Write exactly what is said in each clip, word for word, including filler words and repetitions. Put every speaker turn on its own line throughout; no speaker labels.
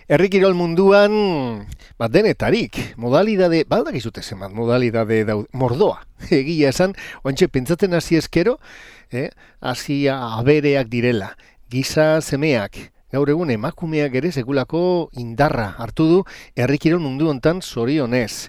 Herri kirol munduan, bat denetarik, modalidade, baldakizute zenbat, modalidade daud, mordoa, egia esan, oantxe pentsatzen hasi eskero, eh, hasi abereak direla, giza semeak, gaur egun emakumeak ere sekulako indarra hartu du herri kirol mundu hontan zorionez.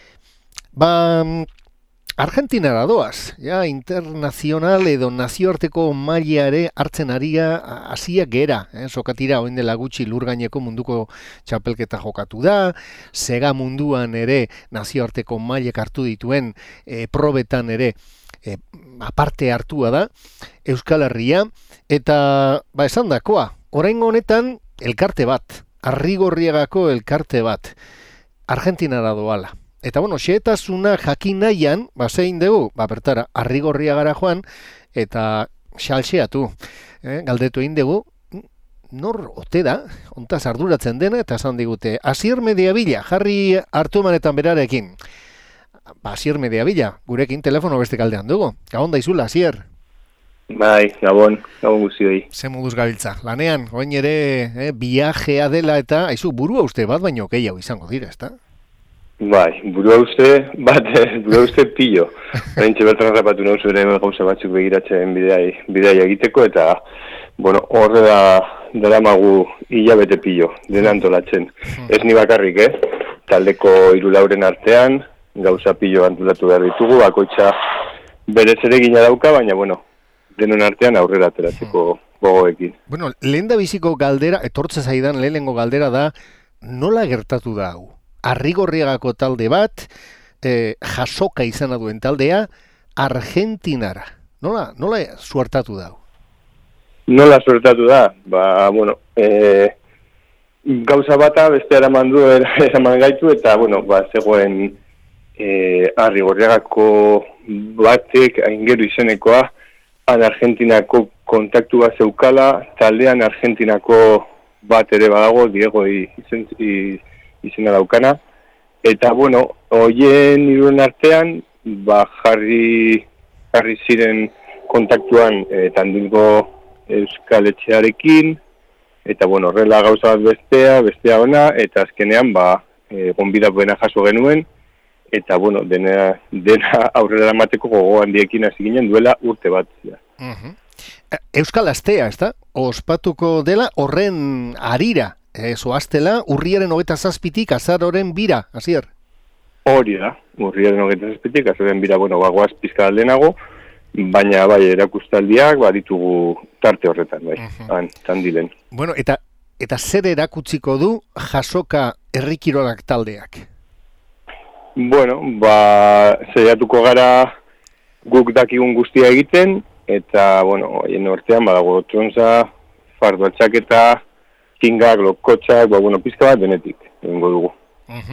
Ba, Argentinara doaz, ja, internazional edo nazioarteko maila ere hartzen aria hasia gera, eh? Sokatira oin dela gutxi lur gaineko munduko txapelketa jokatu da, sega munduan ere nazioarteko mailek hartu dituen eh, probetan ere eh, aparte hartua da, Euskal Herria, eta ba esan dakoa, oraingo honetan elkarte bat, Arrigorriagako elkarte bat, Argentinara doala. Eta bueno, xehetasuna jakin nahian, ba zein dugu, ba bertara, Arrigorriagara joan, eta xalxeatu, eh? Galdetu egin dugu, nor ote da, ontaz arduratzen dena, eta esan digute, Asier Mediavilla, jarri hartu manetan berarekin. Ba, Asier Mediavilla, gurekin telefono beste kaldean dugu. Gabon daizula, Asier.
Bai, gabon, gabon guztioi.
Ze moduz gabiltza, lanean, oin ere, eh, viajea dela eta, aizu, burua uste bat baino gehiago izango dira, ezta?
Bai, burua uste, bat, burua uste pillo. Haintxe bertan rapatu nahu zure gauza batzuk begiratzen bideai, bideai egiteko, eta, bueno, horre da dara magu hilabete pillo, dena antolatzen. Hmm. Ez ni bakarrik, eh? Taldeko hiru lauren artean, gauza pillo antolatu behar ditugu, bakoitza berez ere gina dauka, baina, bueno, denon artean aurrera ateratzeko gogoekin.
Bueno, lehen da biziko galdera, etortze zaidan lehenengo galdera da, nola gertatu da hau? Arrigorriagako talde bat, eh, jasoka izan duen taldea, Argentinara. Nola, nola suertatu da?
Nola suertatu da? Ba, bueno, eh, gauza bata beste eraman du, eraman gaitu, eta, bueno, ba, zegoen eh, Arrigorriagako batek, aingeru izenekoa, han Argentinako kontaktu bat zeukala, taldean Argentinako bat ere badago, Diego izen, izena daukana, eta, bueno, hoien iruen artean, ba, jarri, jarri ziren kontaktuan e, Tandilgo Euskal Etxearekin, eta, bueno, horrela gauza bat bestea, bestea ona, eta azkenean, ba, e, gonbidapuena jaso genuen, eta, bueno, dena, dena aurrera emateko gogo handiekin hasi ginen duela urte bat. Ja.
Uh-huh. Euskal Astea, ez da? Ospatuko dela horren arira. Eso, aztela, urriaren hogeita zazpitik azaroren bira, Asier?
Hori da, urriaren hogeita zazpitik azaroren bira, bueno, bagoaz pizka aldenago, baina bai erakustaldiak, baditugu tarte horretan, bai, uh-huh. han, Tandilen.
Bueno, eta eta zer erakutsiko du jasoka herrikirolak taldeak?
Bueno, ba, zeiatuko gara guk dakigun guztia egiten, eta, bueno, haien nortean, badago tronza, fardo atxaketa, kingak, lokotxak, ba, bueno, pizka bat denetik, egingo dugu.
Uh-huh.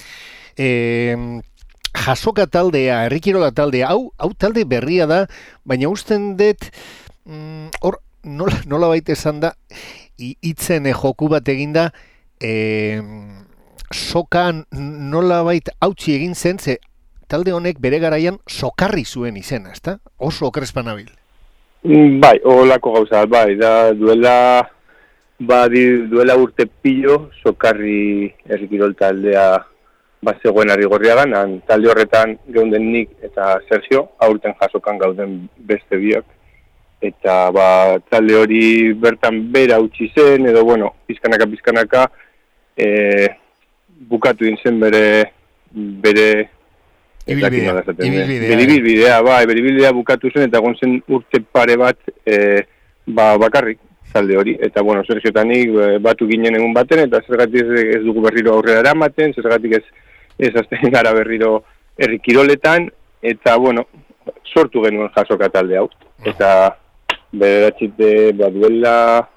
E, jasoka taldea, herrikirola taldea, hau, hau talde berria da, baina usten dut, mm, hor, nola, nola baita esan da, hitzen e, joku bat eginda, e, sokan nola baita hautsi egin zen, ze talde honek bere garaian sokarri zuen izena, ezta? Oso okrespanabil.
Mm, bai, holako gauza, bai, da duela... Ba, di, duela urte pillo, sokarri herrikirol taldea bat zegoen Arrigorriagan, talde horretan geunden nik eta Sergio, aurten jasokan gauden beste biak. Eta ba, talde hori bertan bera utzi zen, edo bueno, pizkanaka pizkanaka, e, bukatu din zen bere, bere,
ibilbidea,
bere ibilbidea, bai, bere ibilbidea bukatu zen, eta egon zen urte pare bat, e, ba, bakarrik. Talde hori, eta bueno, Sergio eta nik batu ginen egun baten, eta zergatik ez, ez dugu berriro aurrera eramaten, zergatik ez, ez azten gara berriro herrikiroletan, eta bueno, sortu genuen jasoka talde hau. Eta bederatxite, ba, duela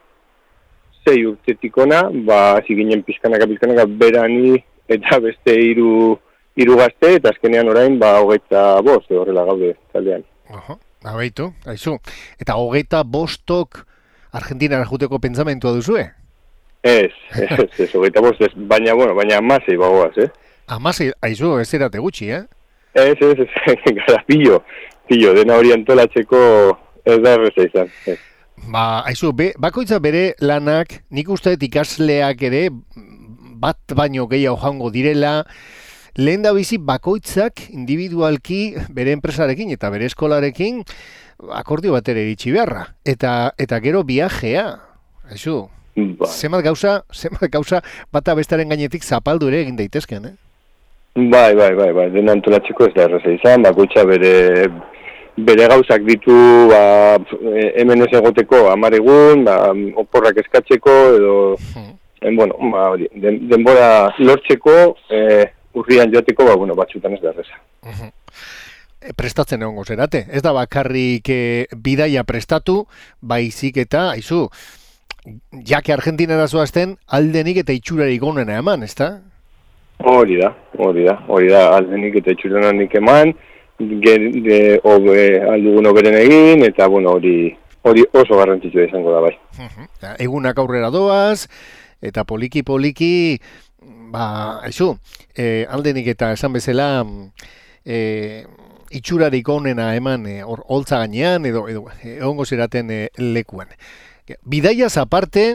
zei urtetik ona, ba, hasi ginen pizkanaka pizkanaka berani, eta beste hiru hiru gazte, eta azkenean orain, ba, hogeita bost, horrela gaude taldean.
Oho, abeitu, aizu. Eta hogeita bostok Argentinara juteko pentsamentua duzue?
Ez, ez, ez, hogeita bost, ez, baina, bueno, baina amasei bagoaz, eh?
Amasei, aizu, ez erate gutxi, eh?
Ez, ez, ez, gara, pillo, pillo, dena hori antolatzeko ez da erreza izan, ez.
Ba, aizu, be, bakoitza bere lanak, nik uste dut ikasleak ere bat baino gehiago joango direla, lehen da bizi bakoitzak individualki bere enpresarekin eta bere eskolarekin akordio batera iritsi beharra. Eta, eta gero viajea, aizu, ba. Zemat gauza, zemat gauza bata bestaren gainetik zapaldu ere egin daitezken, eh?
Bai, bai, bai, bai, dena antolatzeko ez da erraza izan, bakoitza bere, bere gauzak ditu, ba, hemen ez egoteko hamar egun, ba, oporrak eskatzeko, edo, hmm. en, bueno, ba, den, denbora lortzeko, eh, urrian joateko, ba, bueno, batzutan ez da erraza.
Uh-huh. Prestatzen egongo zerate, ez da bakarrik eh, bidaia prestatu, baizik eta, aizu, jake Argentinara zoazten, aldenik eta itxurarik onena eman, ez da?
Hori da, hori da, hori da, aldenik eta itxurarik eman, aldugun oberen egin, eta, bueno, hori, hori oso garrantzitsua izango da, bai.
Uh-huh. Egunak aurrera doaz, eta poliki-poliki, ba, aizu, eh, aldenik eta esan bezala, eh, itxurarik onena eman hor eh, holtza gainean, edo, edo egongo zeraten eh, lekuan. Bidaiaz aparte,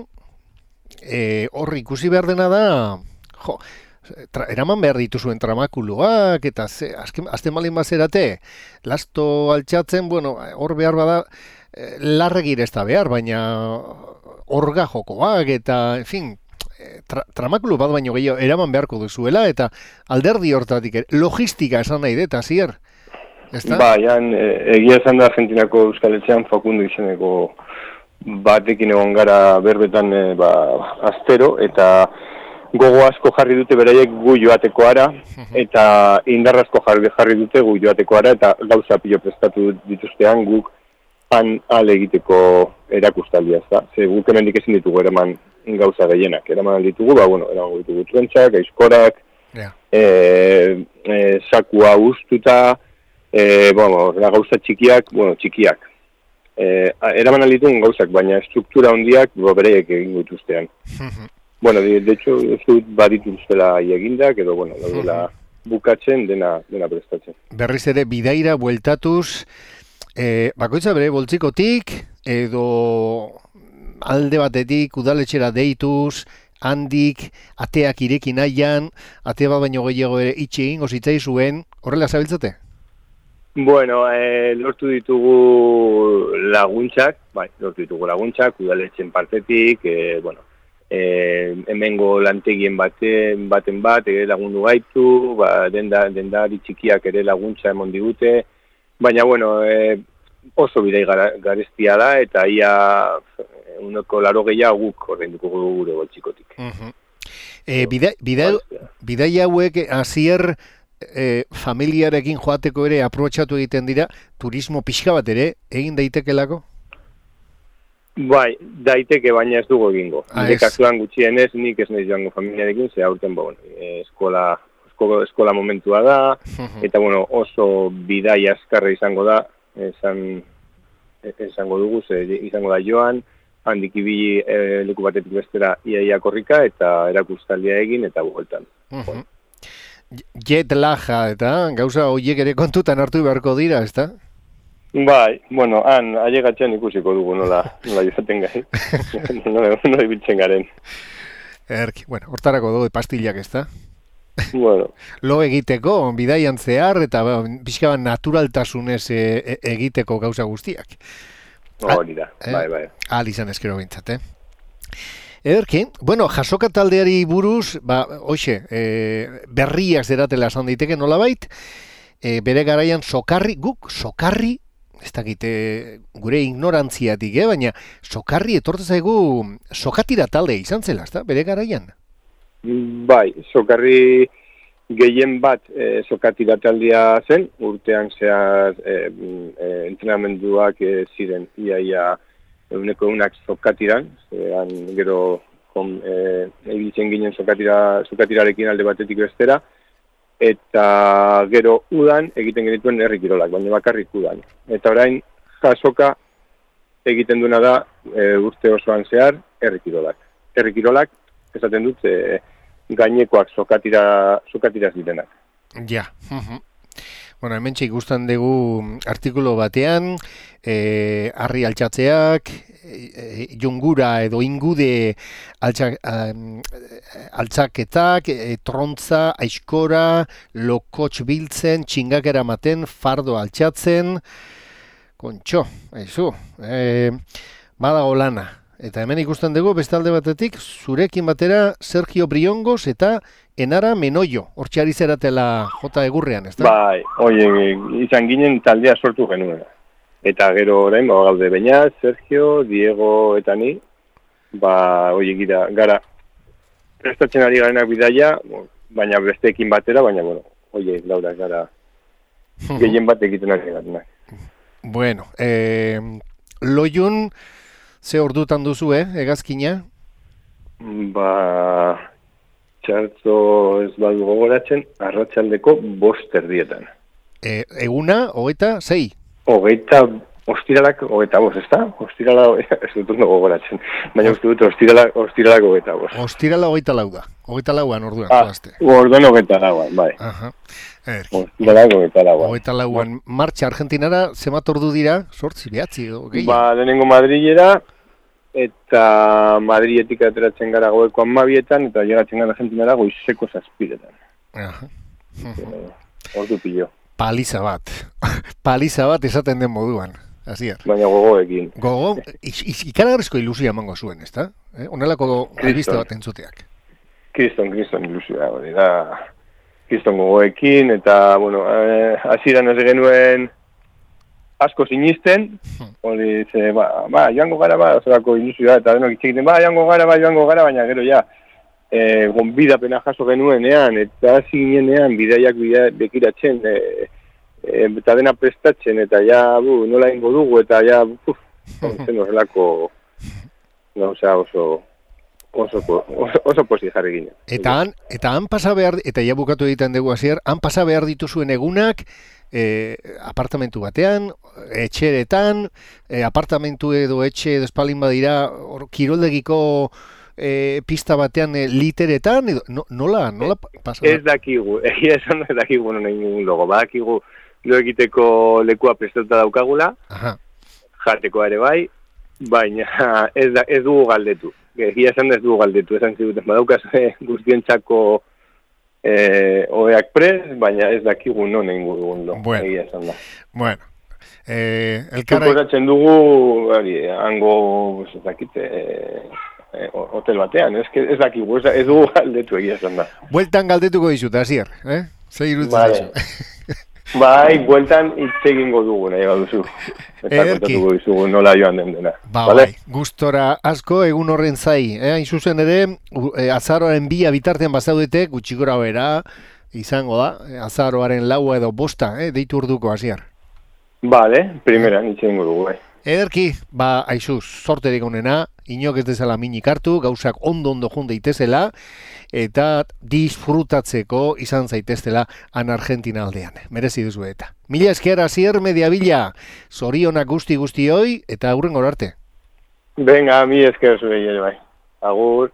hor eh, ikusi behar dena da, jo, tra, eraman behar dituzuen tramakuluak, eta ze, azken, azten malin bazerate, lasto altxatzen, bueno, hor behar bada, eh, larregir ez da behar, baina orga jokoak, eta, en fin, tra, tramakulu bat baino gehiago eraman beharko duzuela, eta alderdi hortatik, logistika esan nahi dut, azier?
Ba, jan, egia esan da Argentinako Euskal Etxean Fakundu izeneko batekin egon gara berbetan e, ba, astero, eta gogo asko jarri dute beraiek gu joateko ara, eta indar asko jarri, jarri dute gu joateko ara, eta gauza pilo prestatu dituztean guk han ale egiteko erakustaldia, ez da? Ze guk hemendik ezin ditugu eraman gauza gehienak, eraman ditugu, ba, bueno, eraman ditugu truentzak, aizkorak, yeah. e, e, sakua ustuta, E, bueno, gauza txikiak, bueno, txikiak. E, eraman alditun gauzak, baina struktura hondiak bereiek egin dituztean. Bueno, de, de hecho, ez dut badituztela egindak, edo, bueno, daudela bukatzen, dena, dena prestatzen.
Berriz ere, bidaira, bueltatuz, e, bakoitza bere boltzikotik, edo alde batetik, udaletxera deituz, handik, ateak ireki nahian, ate bat baino gehiago ere itxe egingo zitzai zuen, horrela zabiltzate?
Bueno, eh, lortu ditugu laguntzak, bai, lortu ditugu laguntzak, udaletxen partetik, eh, bueno, eh, hemengo lantegien baten, baten bat, ere lagundu gaitu, ba, denda, dendari txikiak ere laguntza emon digute, baina, bueno, eh, oso bidei garestia da, eta ia uneko laro gehiago guk ordainduko gure boltsikotik.
Uh-huh. eh, bidai, bidai, bidai hauek hasier E, familiarekin joateko ere aprobetxatu egiten dira, turismo pixka bat ere egin daitekelako?
Bai, daiteke, baina ez dugu egingo. Nire kasuan gutxienez, nik ez nahi joango familiarekin, ze aurten, bon, eskola, eskola, eskola momentua da, eta bueno, oso bidai azkarra izango da, esan, esango dugu, ze izango da joan, handik ibili e, leku batetik bestera iaia korrika, eta erakustaldia egin, eta bueltan.
Uh-huh. Jet laga eta gauza horiek ere kontutan hartu beharko dira, ezta?
Bai, bueno, han ailegatzen ikusiko dugu nola, nola izaten gai. nola, nola ibiltzen garen.
Erk, bueno, hortarako dugu pastillak, ezta?
Bueno.
Lo egiteko, bidaian zehar, eta pixka bat naturaltasunez e, e, egiteko gauza guztiak.
Hori da, eh? bai, bai.
Ahal izan eskero bintzat, eh? Ederki, bueno, jasoka taldeari buruz, ba, hoxe, e, berriak zeratela esan daiteke nolabait, e, bere garaian sokarri, guk sokarri, ez dakite gure ignorantziatik, eh? Baina sokarri etortu zaigu sokatira talde izan zela, ezta, bere garaian?
Bai, sokarri gehien bat e, sokatira taldea zen, urtean zehar e, e, entrenamenduak e, ziren iaia eguneko egunak sokatiran, zean gero egitzen e, ginen sokatira, sokatirarekin alde batetik bestera, eta gero udan egiten genituen herri kirolak, baina bakarrik udan. Eta orain jasoka egiten duena da e, urte osoan zehar herri kirolak. Herri kirolak, esaten dut, e, gainekoak sokatira, sokatiraz ditenak.
Ja, uh-huh. Bueno, hemen txik guztan dugu artikulu batean, e, harri altxatzeak, e, jungura edo ingude altxak, um, altxaketak, e, trontza, aiskora, lokotx biltzen, txingak eramaten, fardo altxatzen, kontxo, aizu, e, badago lana. Eta hemen ikusten dugu, beste alde batetik, zurekin batera Sergio Briongos eta Enara Menoio, hortxe ari zeratela jota egurrean, ez da?
Bai, oie, izan ginen taldea sortu genuen. Eta gero orain, ba, gaude Beñat, Sergio, Diego eta ni, ba, oie, gira, gara, prestatzen ari garenak bidaia, baina besteekin batera, baina, bueno, oie, Laura, gara, gehien bat egiten ari garenak.
Bueno, eh, Loiun, ze ordutan duzu, eh, hegazkina?
Ba, txarto ez badu gogoratzen, arratsaldeko bost erdietan.
E, eguna, hogeita, zei?
Hogeita, ostiralak hogeita bost, ez da? Ostirala, ez dut ondo gogoratzen. Baina uste dut, ostiralak, ostiralak hogeita bost.
Ostirala hogeita lau da. Hogeita lauan orduan,
ah,
zoazte.
Orduan hogeita lauan, bai.
Aha.
Ostiralak hogeita lauan.
Hogeita lauan, martxa Argentinara, zemat ordu dira, sortzi, behatzi, edo, gehiago?
Ba, lehenengo Madrilera, eta Madrietik ateratzen gara goeko amabietan, eta llegatzen gara Argentinara goizeko zazpiretan.
Aha.
Ordu pilo.
Paliza bat. Paliza bat esaten den moduan. Asier.
Baina gogoekin.
Gogo, ikaragarrizko ilusia emango zuen, ez da? Eh? Onelako albiste bat entzuteak.
Kriston, kriston ilusia, hori da. Kriston gogoekin, eta, bueno, eh, hasieran ez genuen asko sinisten, hori, ze, ba, ba, joango gara, ba, osorako ilusioa, eta denok itxekiten, ba, joango gara, ba, joango gara, baina gero ja, e, gonbidapena jaso genuenean, eta hasi ginenean, bidaiak bidea bekiratzen, e, e, eta dena prestatzen, eta ja, bu, nola ingo dugu, eta ja, puf, zen horrelako, gauza oso, oso, oso, oso posi jarri ginen.
Eta han, eta han pasa behar, eta ja bukatu egiten dugu hasier, han pasa behar dituzuen egunak, E, apartamentu batean, etxeretan, e, apartamentu edo etxe edo espalin badira, or, kiroldegiko e, pista batean e, literetan, edo, no, nola, nola pasa?
Ez dakigu, egia esan ez dakigu no nengun logo, badakigu lo egiteko lekua prestatuta daukagula, aha, jateko ere bai, baina ez, da, ez dugu galdetu, egia esan ez dugu galdetu, esan ziduten, badaukaz e, guztientzako Eh, oeak prez, baina ez dakigu non egin dugun do.
Bueno,
egia esan da.
Bueno. Eh, elkarra...
Suposatzen dugu, ari, hango, ez dakite, eh, hotel batean, ez, ez dakigu, ez, ez dugu galdetu egia esan da.
Bueltan galdetuko dizut, Asier, eh? Zer irutzen
vale. Bai, bueltan hitz egingo dugu, nahi baduzu. Eta kontatuko dizugu nola joan den dena.
Ba, vale? Bai, gustora asko egun horren zai. Eh? Hain zuzen ere, e, azaroaren bia bitartean bazaudete, gutxi gora bera, izango da, azaroaren laua edo bosta, eh? Deitu urduko, Asier.
Bale, primeran hitz egingo dugu, bai.
Ederki, ba, aizu, sorterik onena, inok ez dezala minik hartu, gauzak ondo-ondo jun daitezela, eta disfrutatzeko izan zaiteztela han Argentina aldean. Merezi duzu eta. Mila esker, Asier Mediavilla, zorionak guzti guztioi, eta aurrengo arte.
Venga, mi esker zure ere bai. Agur.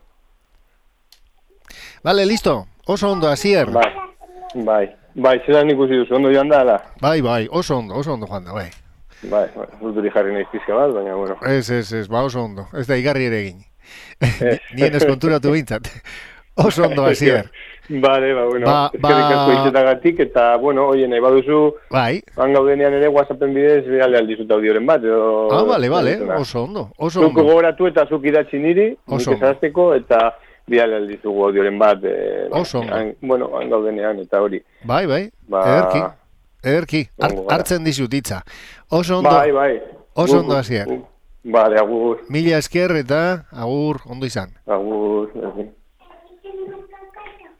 Vale, listo. Oso ondo, Asier.
Bai, bai. Bai, zelan ikusi duzu, ondo joan da, ala?
Bai, bai, oso ondo, oso ondo joan da, bai.
Bai, urduri jarri nahi pizka bat, baina, bueno.
Ez, ez, ez, ba, oso ondo. Ez da igarri ere egin. Nien ez konturatu bintzat. Oso ondo, Asier.
Bale, ba, bueno, ba, eskerrik asko izetagatik, eta, bueno, oie, nahi baduzu,
bai,
han gaudenean ere WhatsAppen bidez, bidale aldizut audioren bat, edo...
Ah, bale, bale, oso ondo, oso ondo.
Zuk gogoratu eta zuk idatzi niri, nik ezazteko, eta bidale aldizugu audioren bat, e,
oso ondo.
Han, bueno, han gaudenean, eta hori.
Bai, bai, ba, ederki, ederki, hartzen dizut hitza. Oso ondo,
bai, bai.
Oso ondo, Asier.
Bale, agur.
Mila esker eta agur, ondo izan.
Agur.